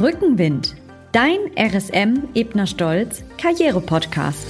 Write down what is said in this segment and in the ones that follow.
Rückenwind, dein RSM Ebner Stolz Karriere-Podcast.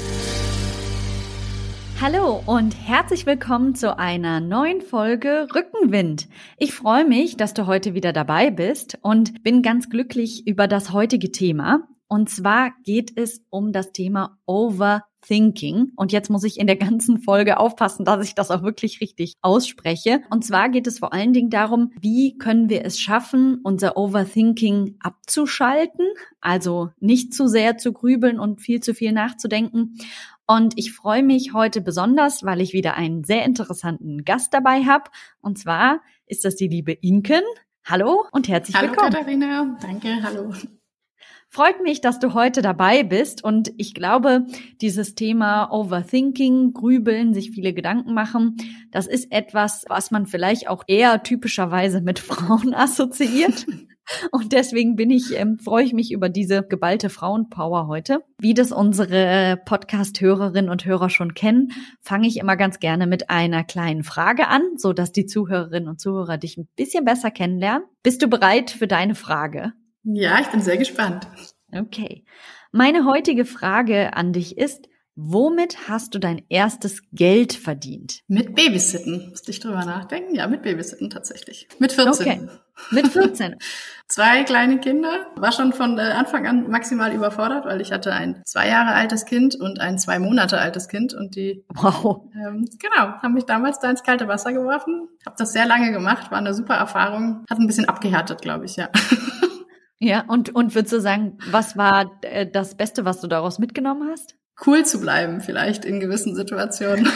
Hallo und herzlich willkommen zu einer neuen Folge Rückenwind. Ich freue mich, dass du heute wieder dabei bist und bin ganz glücklich über das heutige Thema. Und zwar geht es um das Thema Overthinking. Und jetzt muss ich in der ganzen Folge aufpassen, dass ich das auch wirklich richtig ausspreche. Und zwar geht es vor allen Dingen darum, wie können wir es schaffen, unser Overthinking abzuschalten, also nicht zu sehr zu grübeln und viel zu viel nachzudenken. Und ich freue mich heute besonders, weil ich wieder einen sehr interessanten Gast dabei habe. Und zwar ist das die liebe Inken. Hallo und herzlich willkommen. Hallo Katharina, danke, hallo. Freut mich, dass du heute dabei bist und ich glaube, dieses Thema Overthinking, Grübeln, sich viele Gedanken machen, das ist etwas, was man vielleicht auch eher typischerweise mit Frauen assoziiert. Und deswegen freue ich mich über diese geballte Frauenpower heute. Wie das unsere Podcast-Hörerinnen und Hörer schon kennen, fange ich immer ganz gerne mit einer kleinen Frage an, so dass die Zuhörerinnen und Zuhörer dich ein bisschen besser kennenlernen. Bist du bereit für deine Frage? Ja, ich bin sehr gespannt. Okay. Meine heutige Frage an dich ist, womit hast du dein erstes Geld verdient? Mit Babysitten. Musste ich drüber nachdenken? Ja, mit Babysitten tatsächlich. Mit 14. Okay, mit 14. 2 kleine Kinder. War schon von Anfang an maximal überfordert, weil ich hatte ein 2 Jahre altes Kind und ein 2 Monate altes Kind. Und die haben mich damals da ins kalte Wasser geworfen. Habe das sehr lange gemacht, war eine super Erfahrung. Hat ein bisschen abgehärtet, glaube ich, ja. Ja, und würdest du sagen, was war das Beste, was du daraus mitgenommen hast? Cool zu bleiben vielleicht in gewissen Situationen.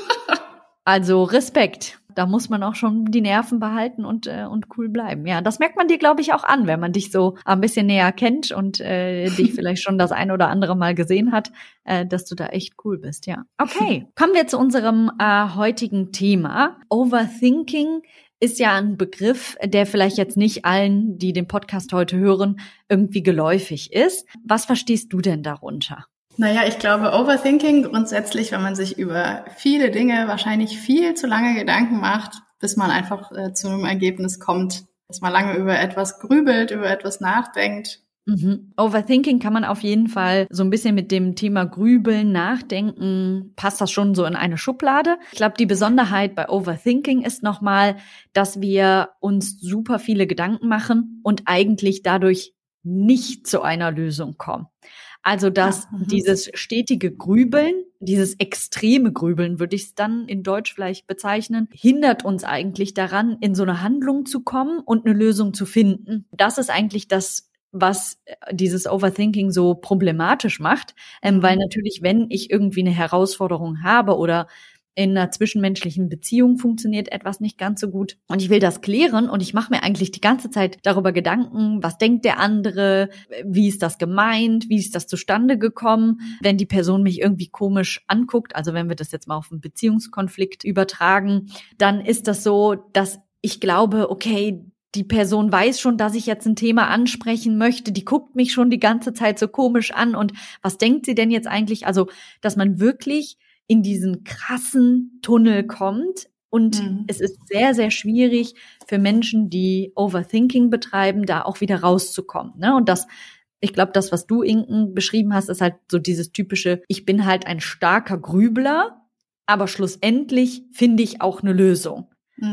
Also Respekt. Da muss man auch schon die Nerven behalten und cool bleiben. Ja, das merkt man dir, glaube ich, auch an, wenn man dich so ein bisschen näher kennt und dich vielleicht schon das ein oder andere Mal gesehen hat, dass du da echt cool bist. Ja, okay. Kommen wir zu unserem heutigen Thema. Overthinking ist ja ein Begriff, der vielleicht jetzt nicht allen, die den Podcast heute hören, irgendwie geläufig ist. Was verstehst du denn darunter? Naja, ich glaube, Overthinking grundsätzlich, wenn man sich über viele Dinge wahrscheinlich viel zu lange Gedanken macht, bis man einfach zu einem Ergebnis kommt, dass man lange über etwas grübelt, über etwas nachdenkt. Overthinking kann man auf jeden Fall so ein bisschen mit dem Thema Grübeln, Nachdenken, passt das schon so in eine Schublade. Ich glaube, die Besonderheit bei Overthinking ist nochmal, dass wir uns super viele Gedanken machen und eigentlich dadurch nicht zu einer Lösung kommen. Also, dass dieses stetige Grübeln, dieses extreme Grübeln, würde ich es dann in Deutsch vielleicht bezeichnen, hindert uns eigentlich daran, in so eine Handlung zu kommen und eine Lösung zu finden. Das ist eigentlich das, was dieses Overthinking so problematisch macht, weil natürlich, wenn ich irgendwie eine Herausforderung habe oder in einer zwischenmenschlichen Beziehung funktioniert etwas nicht ganz so gut und ich will das klären und ich mache mir eigentlich die ganze Zeit darüber Gedanken, was denkt der andere, wie ist das gemeint, wie ist das zustande gekommen, wenn die Person mich irgendwie komisch anguckt, also wenn wir das jetzt mal auf einen Beziehungskonflikt übertragen, dann ist das so, dass ich glaube, okay, die Person weiß schon, dass ich jetzt ein Thema ansprechen möchte, die guckt mich schon die ganze Zeit so komisch an und was denkt sie denn jetzt eigentlich, also dass man wirklich in diesen krassen Tunnel kommt. Und es ist sehr, sehr schwierig für Menschen, die Overthinking betreiben, da auch wieder rauszukommen. Ne? Und ich glaube, das, was du, Inken, beschrieben hast, ist halt so dieses typische, ich bin halt ein starker Grübler, aber schlussendlich finde ich auch eine Lösung.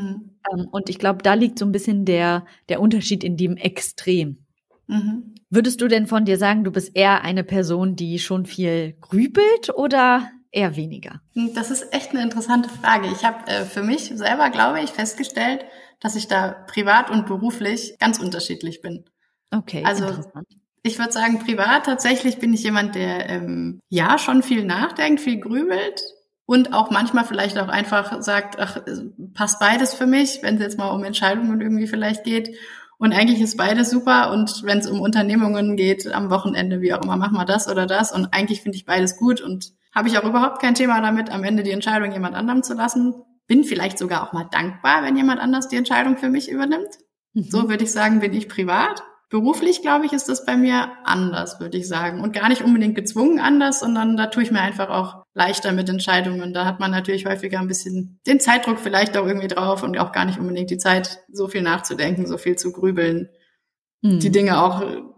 Und ich glaube, da liegt so ein bisschen der Unterschied in dem Extrem. Würdest du denn von dir sagen, du bist eher eine Person, die schon viel grübelt oder eher weniger? Das ist echt eine interessante Frage. Ich habe für mich selber, glaube ich, festgestellt, dass ich da privat und beruflich ganz unterschiedlich bin. Okay, also interessant. Ich würde sagen, privat tatsächlich bin ich jemand, der schon viel nachdenkt, viel grübelt und auch manchmal vielleicht auch einfach sagt, ach, passt beides für mich, wenn es jetzt mal um Entscheidungen irgendwie vielleicht geht. Und eigentlich ist beides super und wenn es um Unternehmungen geht, am Wochenende, wie auch immer, machen wir das oder das und eigentlich finde ich beides gut und habe ich auch überhaupt kein Thema damit, am Ende die Entscheidung jemand anderem zu lassen. Bin vielleicht sogar auch mal dankbar, wenn jemand anders die Entscheidung für mich übernimmt. So würde ich sagen, bin ich privat. Beruflich, glaube ich, ist das bei mir anders, würde ich sagen. Und gar nicht unbedingt gezwungen anders, sondern da tue ich mir einfach auch leichter mit Entscheidungen. Da hat man natürlich häufiger ein bisschen den Zeitdruck vielleicht auch irgendwie drauf und auch gar nicht unbedingt die Zeit, so viel nachzudenken, so viel zu grübeln. Die Dinge auch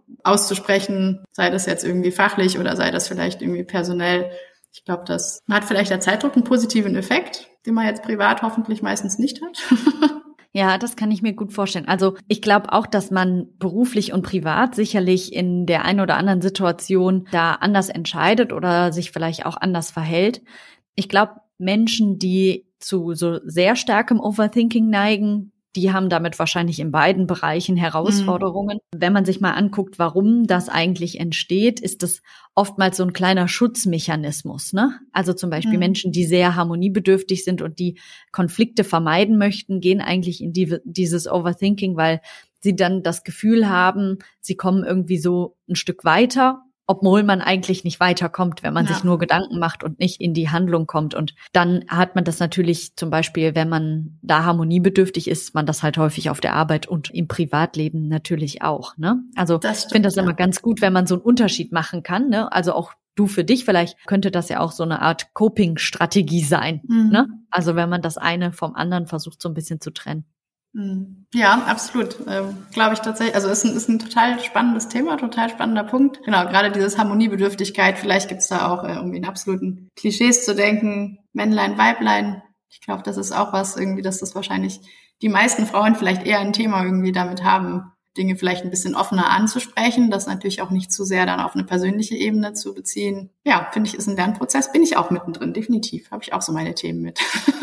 auszusprechen, sei das jetzt irgendwie fachlich oder sei das vielleicht irgendwie personell. Ich glaube, das hat vielleicht der Zeitdruck einen positiven Effekt, den man jetzt privat hoffentlich meistens nicht hat. Ja, das kann ich mir gut vorstellen. Also ich glaube auch, dass man beruflich und privat sicherlich in der einen oder anderen Situation da anders entscheidet oder sich vielleicht auch anders verhält. Ich glaube, Menschen, die zu so sehr starkem Overthinking neigen, die haben damit wahrscheinlich in beiden Bereichen Herausforderungen. Wenn man sich mal anguckt, warum das eigentlich entsteht, ist das oftmals so ein kleiner Schutzmechanismus, ne? Also zum Beispiel Menschen, die sehr harmoniebedürftig sind und die Konflikte vermeiden möchten, gehen eigentlich in dieses Overthinking, weil sie dann das Gefühl haben, sie kommen irgendwie so ein Stück weiter, obwohl man eigentlich nicht weiterkommt, wenn man sich nur Gedanken macht und nicht in die Handlung kommt. Und dann hat man das natürlich zum Beispiel, wenn man da harmoniebedürftig ist, man das halt häufig auf der Arbeit und im Privatleben natürlich auch, ne? Also ich finde das immer ganz gut, wenn man so einen Unterschied machen kann, ne? Also auch du für dich, vielleicht könnte das ja auch so eine Art Coping-Strategie sein, ne? Also wenn man das eine vom anderen versucht, so ein bisschen zu trennen. Ja, absolut. Glaube ich tatsächlich. Also ist ein total spannendes Thema, total spannender Punkt. Genau, gerade dieses Harmoniebedürftigkeit. Vielleicht gibt's da auch irgendwie in absoluten Klischees zu denken. Männlein, Weiblein. Ich glaube, das ist auch was irgendwie, dass das wahrscheinlich die meisten Frauen vielleicht eher ein Thema irgendwie damit haben, Dinge vielleicht ein bisschen offener anzusprechen, das natürlich auch nicht zu sehr dann auf eine persönliche Ebene zu beziehen. Ja, finde ich, ist ein Lernprozess. Bin ich auch mittendrin, definitiv. Habe ich auch so meine Themen mit.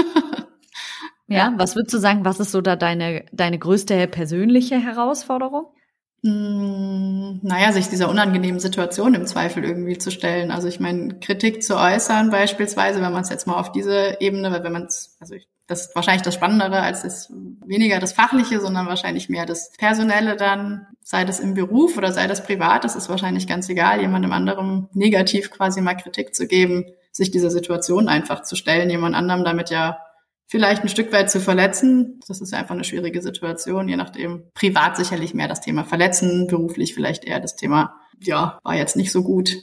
Ja, was würdest du sagen, was ist so da deine größte persönliche Herausforderung? Naja, sich dieser unangenehmen Situation im Zweifel irgendwie zu stellen. Also ich meine, Kritik zu äußern beispielsweise, wenn man es jetzt mal auf diese Ebene, weil wenn man es, das ist wahrscheinlich das Spannendere als das weniger das Fachliche, sondern wahrscheinlich mehr das Personelle dann, sei das im Beruf oder sei das privat, das ist wahrscheinlich ganz egal, jemandem anderem negativ quasi mal Kritik zu geben, sich dieser Situation einfach zu stellen, jemand anderem damit ja vielleicht ein Stück weit zu verletzen. Das ist ja einfach eine schwierige Situation, je nachdem. Privat sicherlich mehr das Thema Verletzen, beruflich vielleicht eher das Thema, ja, war jetzt nicht so gut.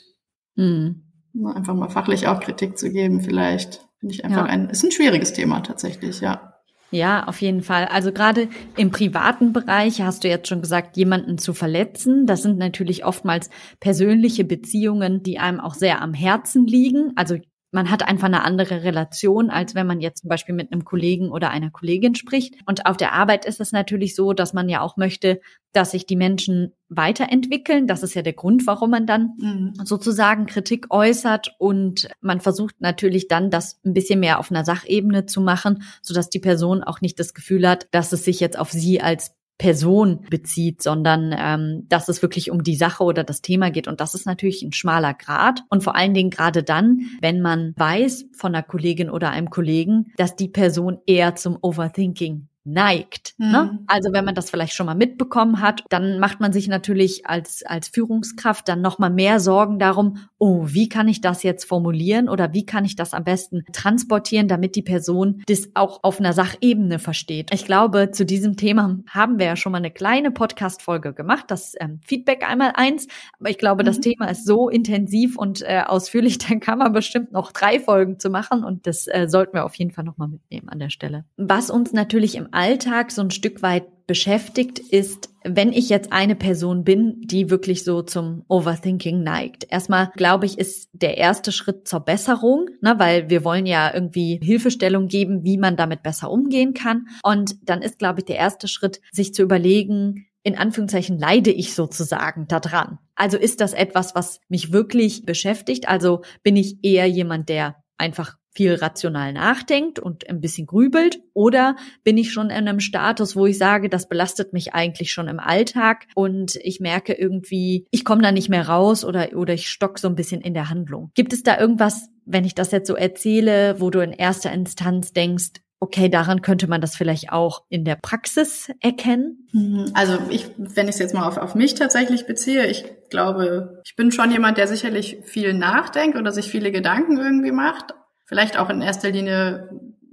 Einfach mal fachlich auch Kritik zu geben vielleicht, finde ich einfach ist ein schwieriges Thema tatsächlich, ja. Ja, auf jeden Fall. Also gerade im privaten Bereich hast du jetzt schon gesagt, jemanden zu verletzen. Das sind natürlich oftmals persönliche Beziehungen, die einem auch sehr am Herzen liegen. Also man hat einfach eine andere Relation, als wenn man jetzt zum Beispiel mit einem Kollegen oder einer Kollegin spricht. Und auf der Arbeit ist es natürlich so, dass man ja auch möchte, dass sich die Menschen weiterentwickeln. Das ist ja der Grund, warum man dann sozusagen Kritik äußert. Und man versucht natürlich dann, das ein bisschen mehr auf einer Sachebene zu machen, sodass die Person auch nicht das Gefühl hat, dass es sich jetzt auf sie als Person bezieht, sondern dass es wirklich um die Sache oder das Thema geht. Und das ist natürlich ein schmaler Grat. Und vor allen Dingen gerade dann, wenn man weiß von einer Kollegin oder einem Kollegen, dass die Person eher zum Overthinking neigt. Ne? Also wenn man das vielleicht schon mal mitbekommen hat, dann macht man sich natürlich als Führungskraft dann noch mal mehr Sorgen darum, oh, wie kann ich das jetzt formulieren oder wie kann ich das am besten transportieren, damit die Person das auch auf einer Sachebene versteht. Ich glaube, zu diesem Thema haben wir ja schon mal eine kleine Podcast-Folge gemacht, das Feedback einmal 1. Aber ich glaube, das Thema ist so intensiv und ausführlich, dann kann man bestimmt noch 3 Folgen zu machen und das sollten wir auf jeden Fall noch mal mitnehmen an der Stelle. Was uns natürlich im Alltag so ein Stück weit beschäftigt, ist, wenn ich jetzt eine Person bin, die wirklich so zum Overthinking neigt. Erstmal, glaube ich, ist der erste Schritt zur Besserung, ne, weil wir wollen ja irgendwie Hilfestellung geben, wie man damit besser umgehen kann. Und dann ist, glaube ich, der erste Schritt, sich zu überlegen, in Anführungszeichen leide ich sozusagen daran. Also ist das etwas, was mich wirklich beschäftigt? Also bin ich eher jemand, der einfach viel rational nachdenkt und ein bisschen grübelt, oder bin ich schon in einem Status, wo ich sage, das belastet mich eigentlich schon im Alltag und ich merke irgendwie, ich komme da nicht mehr raus oder ich stock so ein bisschen in der Handlung. Gibt es da irgendwas, wenn ich das jetzt so erzähle, wo du in erster Instanz denkst, okay, daran könnte man das vielleicht auch in der Praxis erkennen? Also wenn ich es jetzt mal auf mich tatsächlich beziehe, ich glaube, ich bin schon jemand, der sicherlich viel nachdenkt oder sich viele Gedanken irgendwie macht. Vielleicht auch in erster Linie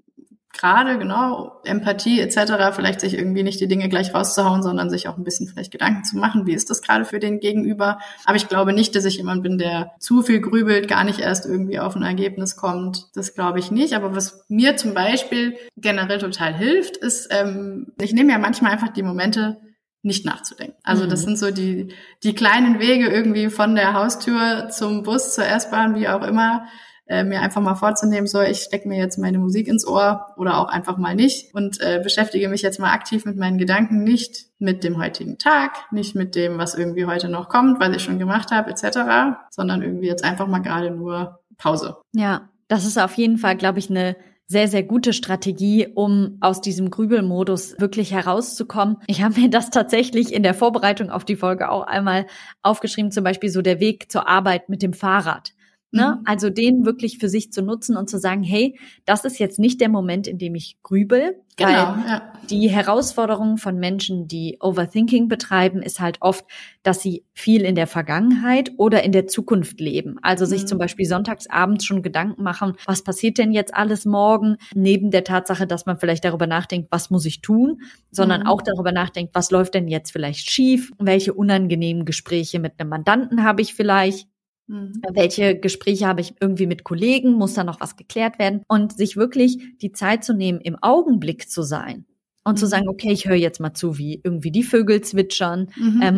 gerade, genau, Empathie etc., vielleicht sich irgendwie nicht die Dinge gleich rauszuhauen, sondern sich auch ein bisschen vielleicht Gedanken zu machen, wie ist das gerade für den Gegenüber. Aber ich glaube nicht, dass ich jemand bin, der zu viel grübelt, gar nicht erst irgendwie auf ein Ergebnis kommt. Das glaube ich nicht. Aber was mir zum Beispiel generell total hilft, ist, ich nehme ja manchmal einfach die Momente nicht nachzudenken. Also das sind so die kleinen Wege irgendwie von der Haustür zum Bus, zur S-Bahn, wie auch immer, mir einfach mal vorzunehmen, so ich stecke mir jetzt meine Musik ins Ohr oder auch einfach mal nicht und beschäftige mich jetzt mal aktiv mit meinen Gedanken, nicht mit dem heutigen Tag, nicht mit dem, was irgendwie heute noch kommt, was ich schon gemacht habe, etc., sondern irgendwie jetzt einfach mal gerade nur Pause. Ja, das ist auf jeden Fall, glaube ich, eine sehr, sehr gute Strategie, um aus diesem Grübelmodus wirklich herauszukommen. Ich habe mir das tatsächlich in der Vorbereitung auf die Folge auch einmal aufgeschrieben, zum Beispiel so der Weg zur Arbeit mit dem Fahrrad. Ne? Also den wirklich für sich zu nutzen und zu sagen, hey, das ist jetzt nicht der Moment, in dem ich grübel, weil die Herausforderung von Menschen, die Overthinking betreiben, ist halt oft, dass sie viel in der Vergangenheit oder in der Zukunft leben. Also sich zum Beispiel sonntags abends schon Gedanken machen, was passiert denn jetzt alles morgen, neben der Tatsache, dass man vielleicht darüber nachdenkt, was muss ich tun, sondern auch darüber nachdenkt, was läuft denn jetzt vielleicht schief, welche unangenehmen Gespräche mit einem Mandanten habe ich vielleicht. Welche Gespräche habe ich irgendwie mit Kollegen? Muss da noch was geklärt werden? Und sich wirklich die Zeit zu nehmen, im Augenblick zu sein und zu sagen, okay, ich höre jetzt mal zu, wie irgendwie die Vögel zwitschern,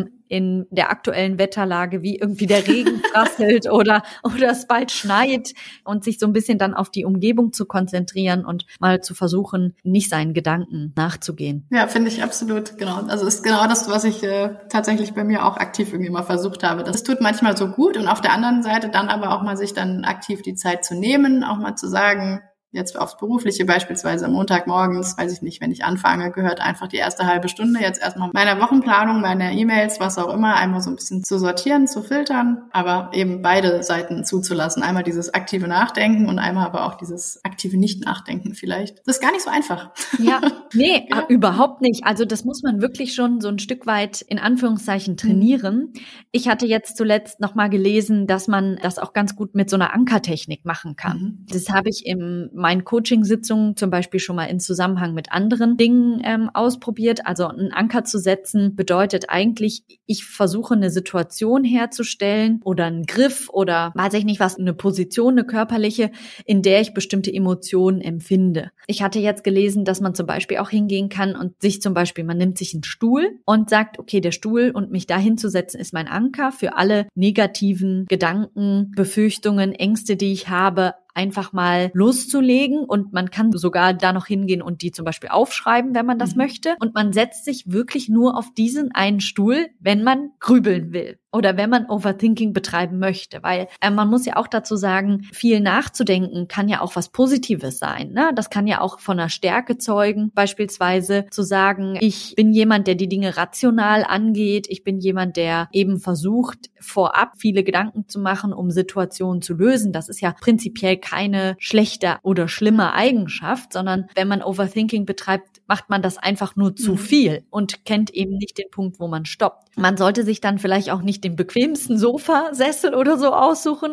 in der aktuellen Wetterlage, wie irgendwie der Regen prasselt oder es bald schneit und sich so ein bisschen dann auf die Umgebung zu konzentrieren und mal zu versuchen, nicht seinen Gedanken nachzugehen. Ja, finde ich absolut, genau. Also ist genau das, was ich tatsächlich bei mir auch aktiv irgendwie mal versucht habe. Das tut manchmal so gut und auf der anderen Seite dann aber auch mal sich dann aktiv die Zeit zu nehmen, auch mal zu sagen, jetzt aufs Berufliche beispielsweise Montagmorgens, weiß ich nicht, wenn ich anfange, gehört einfach die erste halbe Stunde jetzt erstmal meiner Wochenplanung, meiner E-Mails, was auch immer, einmal so ein bisschen zu sortieren, zu filtern, aber eben beide Seiten zuzulassen. Einmal dieses aktive Nachdenken und einmal aber auch dieses aktive Nicht-Nachdenken vielleicht. Das ist gar nicht so einfach. Ja, nee, überhaupt nicht. Also das muss man wirklich schon so ein Stück weit in Anführungszeichen trainieren. Ich hatte jetzt zuletzt noch mal gelesen, dass man das auch ganz gut mit so einer Ankertechnik machen kann. Das habe ich in meinen Coaching-Sitzungen zum Beispiel schon mal in Zusammenhang mit anderen Dingen ausprobiert. Also einen Anker zu setzen bedeutet eigentlich, ich versuche eine Situation herzustellen oder einen Griff oder weiß ich nicht was, eine Position, eine körperliche, in der ich bestimmte Emotionen empfinde. Ich hatte jetzt gelesen, dass man zum Beispiel auch hingehen kann und sich zum Beispiel, man nimmt sich einen Stuhl und sagt, okay, der Stuhl und mich da hinzusetzen ist mein Anker für alle negativen Gedanken, Befürchtungen, Ängste, die ich habe, einfach mal loszulegen und man kann sogar da noch hingehen und die zum Beispiel aufschreiben, wenn man das möchte. Und man setzt sich wirklich nur auf diesen einen Stuhl, wenn man grübeln will oder wenn man Overthinking betreiben möchte. Weil man muss ja auch dazu sagen, viel nachzudenken kann ja auch was Positives sein. Ne? Das kann ja auch von einer Stärke zeugen, beispielsweise zu sagen, ich bin jemand, der die Dinge rational angeht. Ich bin jemand, der eben versucht, vorab viele Gedanken zu machen, um Situationen zu lösen. Das ist ja prinzipiell keine schlechte oder schlimme Eigenschaft, sondern wenn man Overthinking betreibt, macht man das einfach nur zu viel und kennt eben nicht den Punkt, wo man stoppt. Man sollte sich dann vielleicht auch nicht den bequemsten Sofasessel oder so aussuchen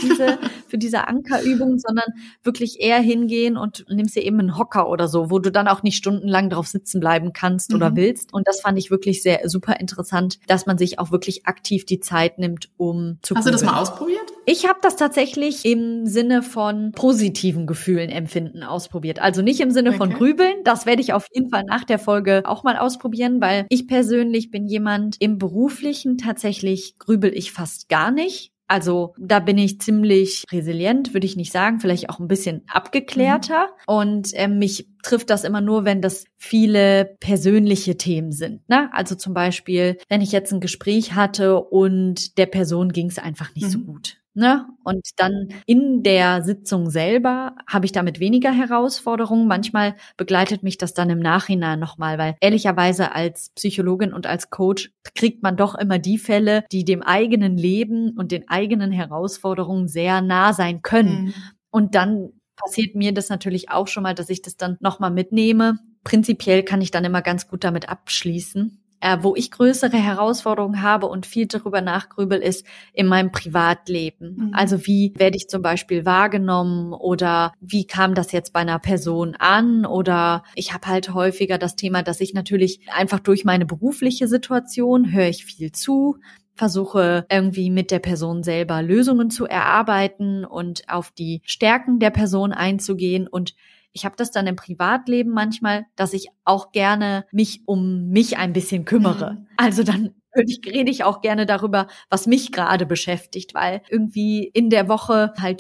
für diese Ankerübung, sondern wirklich eher hingehen und nimmst dir eben einen Hocker oder so, wo du dann auch nicht stundenlang drauf sitzen bleiben kannst oder willst. Und das fand ich wirklich sehr super interessant, dass man sich auch wirklich aktiv die Zeit nimmt, um zu grübeln. Hast du das mal ausprobiert? Ich habe das tatsächlich im Sinne von positiven Gefühlen empfinden ausprobiert. Also nicht im Sinne von grübeln. Das werde ich auf jeden Fall nach der Folge auch mal ausprobieren, weil ich persönlich bin jemand, im Beruflichen tatsächlich grübel ich fast gar nicht. Also da bin ich ziemlich resilient, würde ich nicht sagen, vielleicht auch ein bisschen abgeklärter. Und mich trifft das immer nur, wenn das viele persönliche Themen sind. Ne? Also zum Beispiel, wenn ich jetzt ein Gespräch hatte und der Person ging es einfach nicht so gut. Ne? Und dann in der Sitzung selber habe ich damit weniger Herausforderungen. Manchmal begleitet mich das dann im Nachhinein nochmal, weil ehrlicherweise als Psychologin und als Coach kriegt man doch immer die Fälle, die dem eigenen Leben und den eigenen Herausforderungen sehr nah sein können. Und dann passiert mir das natürlich auch schon mal, dass ich das dann nochmal mitnehme. Prinzipiell kann ich dann immer ganz gut damit abschließen. Wo ich größere Herausforderungen habe und viel darüber nachgrübel, ist in meinem Privatleben. Also wie werde ich zum Beispiel wahrgenommen oder wie kam das jetzt bei einer Person an? Oder ich habe halt häufiger das Thema, dass ich natürlich einfach durch meine berufliche Situation höre ich viel zu, versuche irgendwie mit der Person selber Lösungen zu erarbeiten und auf die Stärken der Person einzugehen und ich habe das dann im Privatleben manchmal, dass ich auch gerne mich um mich ein bisschen kümmere. Also dann rede ich auch gerne darüber, was mich gerade beschäftigt, weil irgendwie in der Woche halt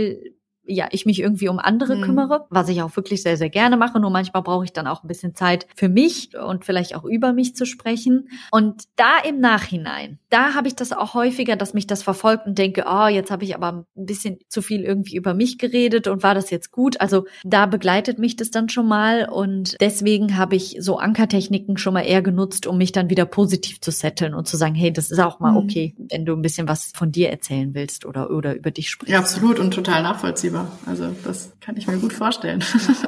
ich mich irgendwie um andere kümmere, was ich auch wirklich sehr, sehr gerne mache. Nur manchmal brauche ich dann auch ein bisschen Zeit für mich und vielleicht auch über mich zu sprechen. Und da im Nachhinein, da habe ich das auch häufiger, dass mich das verfolgt und denke, jetzt habe ich aber ein bisschen zu viel irgendwie über mich geredet und war das jetzt gut? Also da begleitet mich das dann schon mal und deswegen habe ich so Ankertechniken schon mal eher genutzt, um mich dann wieder positiv zu setteln und zu sagen, hey, das ist auch mal okay, wenn du ein bisschen was von dir erzählen willst oder über dich sprichst. Ja, absolut und total nachvollziehbar. Also das kann ich mir gut vorstellen.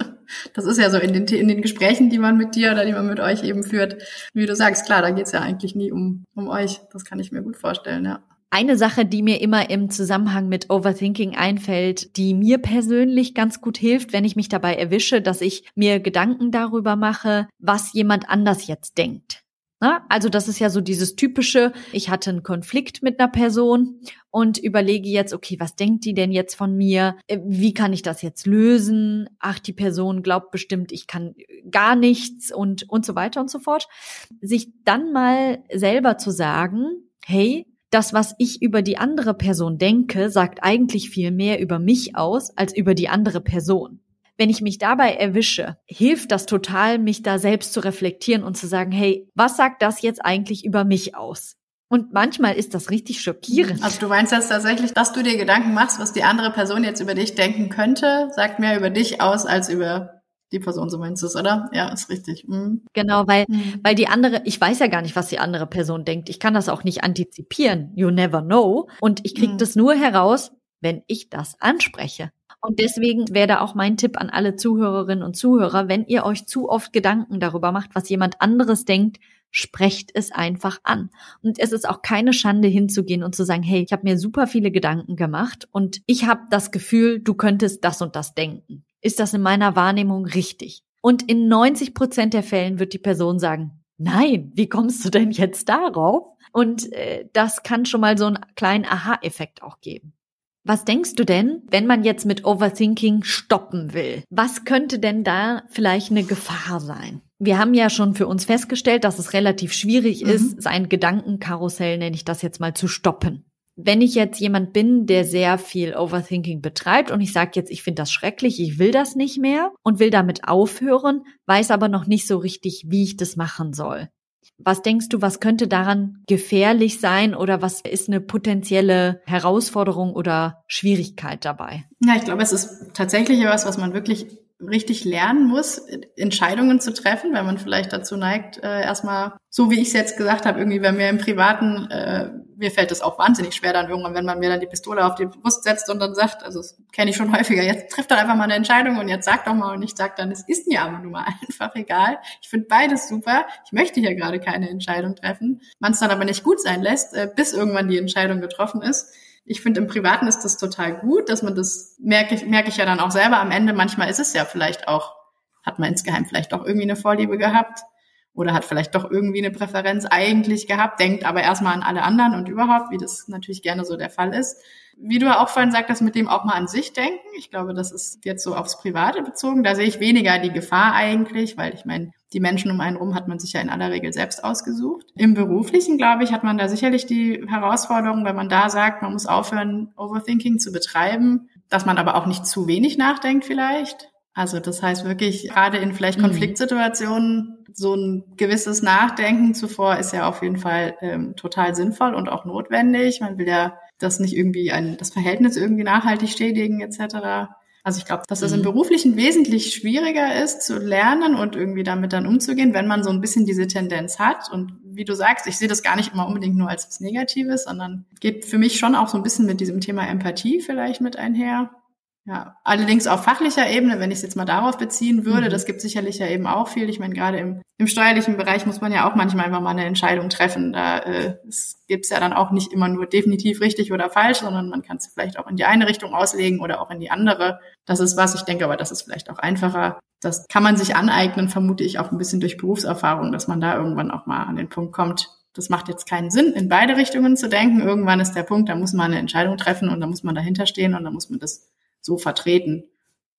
Das ist ja so in den Gesprächen, die man mit dir oder die man mit euch eben führt. Wie du sagst, klar, da geht's ja eigentlich nie um euch. Das kann ich mir gut vorstellen, ja. Eine Sache, die mir immer im Zusammenhang mit Overthinking einfällt, die mir persönlich ganz gut hilft, wenn ich mich dabei erwische, dass ich mir Gedanken darüber mache, was jemand anders jetzt denkt. Also das ist ja so dieses typische, ich hatte einen Konflikt mit einer Person und überlege jetzt, okay, was denkt die denn jetzt von mir? Wie kann ich das jetzt lösen? Ach, die Person glaubt bestimmt, ich kann gar nichts und so weiter und so fort. Sich dann mal selber zu sagen, hey, das, was ich über die andere Person denke, sagt eigentlich viel mehr über mich aus als über die andere Person. Wenn ich mich dabei erwische, hilft das total, mich da selbst zu reflektieren und zu sagen, hey, was sagt das jetzt eigentlich über mich aus? Und manchmal ist das richtig schockierend. Also du meinst jetzt tatsächlich, dass du dir Gedanken machst, was die andere Person jetzt über dich denken könnte, sagt mehr über dich aus als über die Person, so meinst du es, oder? Ja, ist richtig. Genau, weil die andere, ich weiß ja gar nicht, was die andere Person denkt. Ich kann das auch nicht antizipieren. You never know. Und ich kriege das nur heraus, wenn ich das anspreche. Und deswegen wäre da auch mein Tipp an alle Zuhörerinnen und Zuhörer, wenn ihr euch zu oft Gedanken darüber macht, was jemand anderes denkt, sprecht es einfach an. Und es ist auch keine Schande hinzugehen und zu sagen, hey, ich habe mir super viele Gedanken gemacht und ich habe das Gefühl, du könntest das und das denken. Ist das in meiner Wahrnehmung richtig? Und in 90% der Fällen wird die Person sagen, nein, wie kommst du denn jetzt darauf? Und das kann schon mal so einen kleinen Aha-Effekt auch geben. Was denkst du denn, wenn man jetzt mit Overthinking stoppen will? Was könnte denn da vielleicht eine Gefahr sein? Wir haben ja schon für uns festgestellt, dass es relativ schwierig ist, sein Gedankenkarussell, nenne ich das jetzt mal, zu stoppen. Wenn ich jetzt jemand bin, der sehr viel Overthinking betreibt und ich sage jetzt, ich finde das schrecklich, ich will das nicht mehr und will damit aufhören, weiß aber noch nicht so richtig, wie ich das machen soll. Was denkst du, was könnte daran gefährlich sein oder was ist eine potenzielle Herausforderung oder Schwierigkeit dabei? Ja, ich glaube, es ist tatsächlich was man wirklich richtig lernen muss, Entscheidungen zu treffen, weil man vielleicht dazu neigt, erstmal, so wie ich es jetzt gesagt habe, irgendwie bei mir im Privaten, mir fällt es auch wahnsinnig schwer dann irgendwann, wenn man mir dann die Pistole auf die Brust setzt und dann sagt, also das kenne ich schon häufiger, jetzt trifft doch einfach mal eine Entscheidung und jetzt sag doch mal und ich sag dann, es ist mir aber nun mal einfach egal. Ich finde beides super, ich möchte hier gerade keine Entscheidung treffen, man es dann aber nicht gut sein lässt, bis irgendwann die Entscheidung getroffen ist. Ich finde, im Privaten ist das total gut, dass man das, merke ich ja dann auch selber am Ende, manchmal ist es ja vielleicht auch, hat man insgeheim vielleicht auch irgendwie eine Vorliebe gehabt oder hat vielleicht doch irgendwie eine Präferenz eigentlich gehabt, denkt aber erstmal an alle anderen und überhaupt, wie das natürlich gerne so der Fall ist. Wie du auch vorhin sagtest, mit dem auch mal an sich denken. Ich glaube, das ist jetzt so aufs Private bezogen. Da sehe ich weniger die Gefahr eigentlich, weil ich meine, die Menschen um einen rum hat man sich ja in aller Regel selbst ausgesucht. Im Beruflichen, glaube ich, hat man da sicherlich die Herausforderung, wenn man da sagt, man muss aufhören, Overthinking zu betreiben, dass man aber auch nicht zu wenig nachdenkt vielleicht. Also das heißt wirklich, gerade in vielleicht Konfliktsituationen, so ein gewisses Nachdenken zuvor ist ja auf jeden Fall total sinnvoll und auch notwendig. Man will ja das nicht irgendwie das Verhältnis irgendwie nachhaltig stetigen etc. Also ich glaube, dass das im Beruflichen wesentlich schwieriger ist zu lernen und irgendwie damit dann umzugehen, wenn man so ein bisschen diese Tendenz hat. Und wie du sagst, ich sehe das gar nicht immer unbedingt nur als was Negatives, sondern geht für mich schon auch so ein bisschen mit diesem Thema Empathie vielleicht mit einher. Ja, allerdings auf fachlicher Ebene, wenn ich es jetzt mal darauf beziehen würde, das gibt sicherlich ja eben auch viel. Ich meine, gerade im steuerlichen Bereich muss man ja auch manchmal einfach mal eine Entscheidung treffen. Da gibt es ja dann auch nicht immer nur definitiv richtig oder falsch, sondern man kann es vielleicht auch in die eine Richtung auslegen oder auch in die andere. Das ist was, ich denke, aber das ist vielleicht auch einfacher. Das kann man sich aneignen, vermute ich, auch ein bisschen durch Berufserfahrung, dass man da irgendwann auch mal an den Punkt kommt. Das macht jetzt keinen Sinn, in beide Richtungen zu denken. Irgendwann ist der Punkt, da muss man eine Entscheidung treffen und da muss man dahinter stehen und da muss man das so vertreten.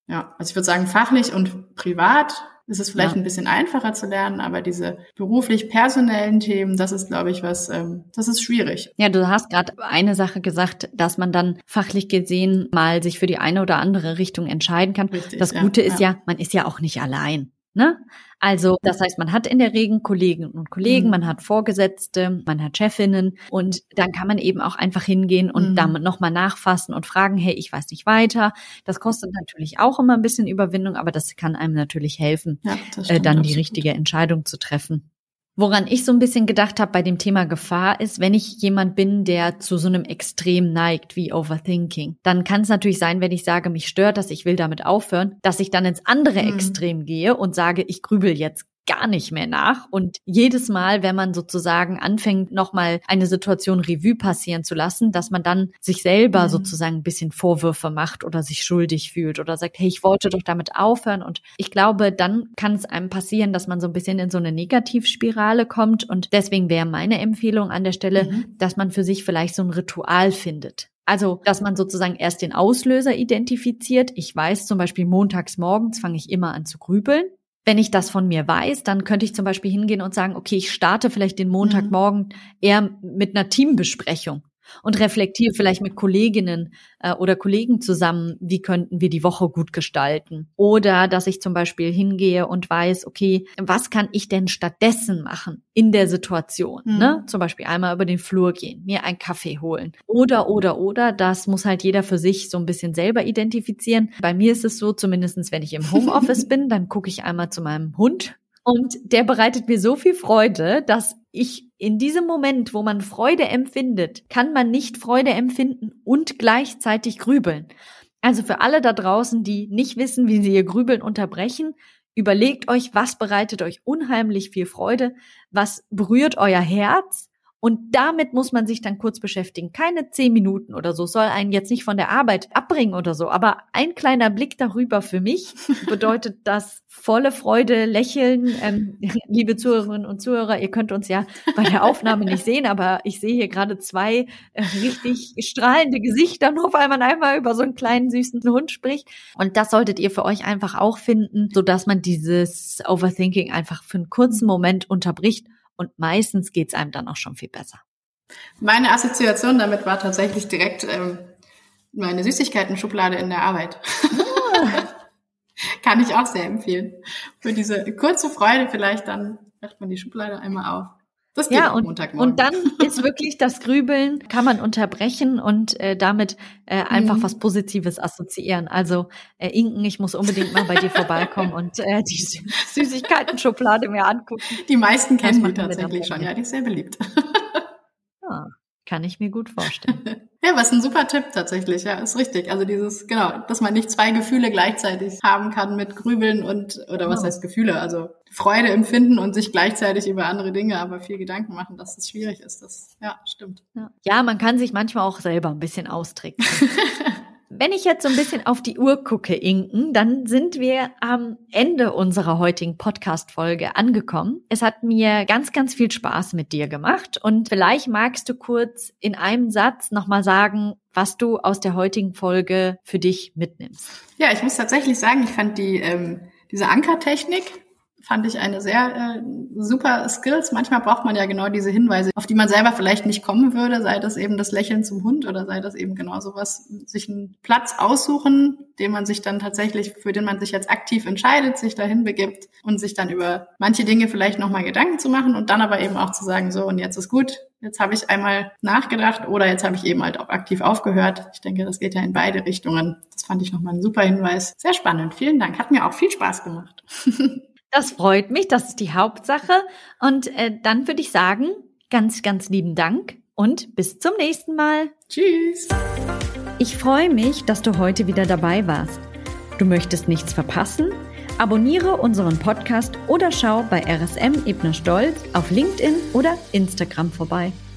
Ja, also ich würde sagen, fachlich und privat ist es vielleicht ein bisschen einfacher zu lernen, aber diese beruflich-personellen Themen, das ist, glaube ich, das ist schwierig. Ja, du hast gerade eine Sache gesagt, dass man dann fachlich gesehen mal sich für die eine oder andere Richtung entscheiden kann. Richtig, das Gute ist ja, man ist ja auch nicht allein. Ne? Also das heißt, man hat in der Regel Kolleginnen und Kollegen, man hat Vorgesetzte, man hat Chefinnen und dann kann man eben auch einfach hingehen und damit nochmal nachfassen und fragen, hey, ich weiß nicht weiter. Das kostet natürlich auch immer ein bisschen Überwindung, aber das kann einem natürlich helfen, dann die richtige Entscheidung zu treffen. Woran ich so ein bisschen gedacht habe bei dem Thema Gefahr ist, wenn ich jemand bin, der zu so einem Extrem neigt wie Overthinking, dann kann es natürlich sein, wenn ich sage, mich stört das, ich will damit aufhören, dass ich dann ins andere Extrem gehe und sage, ich grübel jetzt gar nicht mehr nach. Und jedes Mal, wenn man sozusagen anfängt, nochmal eine Situation Revue passieren zu lassen, dass man dann sich selber sozusagen ein bisschen Vorwürfe macht oder sich schuldig fühlt oder sagt, hey, ich wollte doch damit aufhören. Und ich glaube, dann kann es einem passieren, dass man so ein bisschen in so eine Negativspirale kommt. Und deswegen wäre meine Empfehlung an der Stelle, dass man für sich vielleicht so ein Ritual findet. Also, dass man sozusagen erst den Auslöser identifiziert. Ich weiß zum Beispiel, montags morgens fange ich immer an zu grübeln. Wenn ich das von mir weiß, dann könnte ich zum Beispiel hingehen und sagen, okay, ich starte vielleicht den Montagmorgen eher mit einer Teambesprechung und reflektiere vielleicht mit Kolleginnen oder Kollegen zusammen, wie könnten wir die Woche gut gestalten. Oder dass ich zum Beispiel hingehe und weiß, okay, was kann ich denn stattdessen machen in der Situation? Ne? Zum Beispiel einmal über den Flur gehen, mir einen Kaffee holen. Oder, das muss halt jeder für sich so ein bisschen selber identifizieren. Bei mir ist es so, zumindest wenn ich im Homeoffice bin, dann gucke ich einmal zu meinem Hund. Und der bereitet mir so viel Freude, dass ich in diesem Moment, wo man Freude empfindet, kann man nicht Freude empfinden und gleichzeitig grübeln. Also für alle da draußen, die nicht wissen, wie sie ihr Grübeln unterbrechen, überlegt euch, was bereitet euch unheimlich viel Freude, was berührt euer Herz. Und damit muss man sich dann kurz beschäftigen. Keine 10 Minuten oder so, soll einen jetzt nicht von der Arbeit abbringen oder so. Aber ein kleiner Blick darüber für mich bedeutet das volle Freude, Lächeln. Liebe Zuhörerinnen und Zuhörer, ihr könnt uns ja bei der Aufnahme nicht sehen, aber ich sehe hier gerade 2 richtig strahlende Gesichter, nur weil man einmal über so einen kleinen süßen Hund spricht. Und das solltet ihr für euch einfach auch finden, sodass man dieses Overthinking einfach für einen kurzen Moment unterbricht. Und meistens geht's einem dann auch schon viel besser. Meine Assoziation damit war tatsächlich direkt meine Süßigkeiten-Schublade in der Arbeit. Kann ich auch sehr empfehlen. Für diese kurze Freude vielleicht, dann macht man die Schublade einmal auf. Das geht am Montagmorgen. Und dann ist wirklich das Grübeln, kann man unterbrechen und damit einfach was Positives assoziieren. Also Inken, ich muss unbedingt mal bei dir vorbeikommen und die Süßigkeiten-Schublade mir angucken. Die meisten kennen die tatsächlich schon. Ja, die ist sehr beliebt. Ja, kann ich mir gut vorstellen. Ja, was ein super Tipp tatsächlich. Ja, ist richtig. Also dieses, genau, dass man nicht 2 Gefühle gleichzeitig haben kann mit Grübeln oder was heißt Gefühle? Also Freude empfinden und sich gleichzeitig über andere Dinge aber viel Gedanken machen, dass das schwierig ist. Das, ja, stimmt. Ja, man kann sich manchmal auch selber ein bisschen austricksen. Wenn ich jetzt so ein bisschen auf die Uhr gucke, Inken, dann sind wir am Ende unserer heutigen Podcast-Folge angekommen. Es hat mir ganz, ganz viel Spaß mit dir gemacht und vielleicht magst du kurz in einem Satz nochmal sagen, was du aus der heutigen Folge für dich mitnimmst. Ja, ich muss tatsächlich sagen, ich fand diese Ankertechnik fand ich eine sehr super Skills. Manchmal braucht man ja genau diese Hinweise, auf die man selber vielleicht nicht kommen würde, sei das eben das Lächeln zum Hund oder sei das eben genau sowas, sich einen Platz aussuchen, den man sich dann tatsächlich, für den man sich jetzt aktiv entscheidet, sich dahin begibt und sich dann über manche Dinge vielleicht nochmal Gedanken zu machen und dann aber eben auch zu sagen, so und jetzt ist gut, jetzt habe ich einmal nachgedacht oder jetzt habe ich eben halt auch aktiv aufgehört. Ich denke, das geht ja in beide Richtungen. Das fand ich nochmal ein super Hinweis. Sehr spannend. Vielen Dank. Hat mir auch viel Spaß gemacht. Das freut mich, das ist die Hauptsache. Und dann würde ich sagen, ganz, ganz lieben Dank und bis zum nächsten Mal. Tschüss. Ich freue mich, dass du heute wieder dabei warst. Du möchtest nichts verpassen? Abonniere unseren Podcast oder schau bei RSM Ebner Stolz auf LinkedIn oder Instagram vorbei.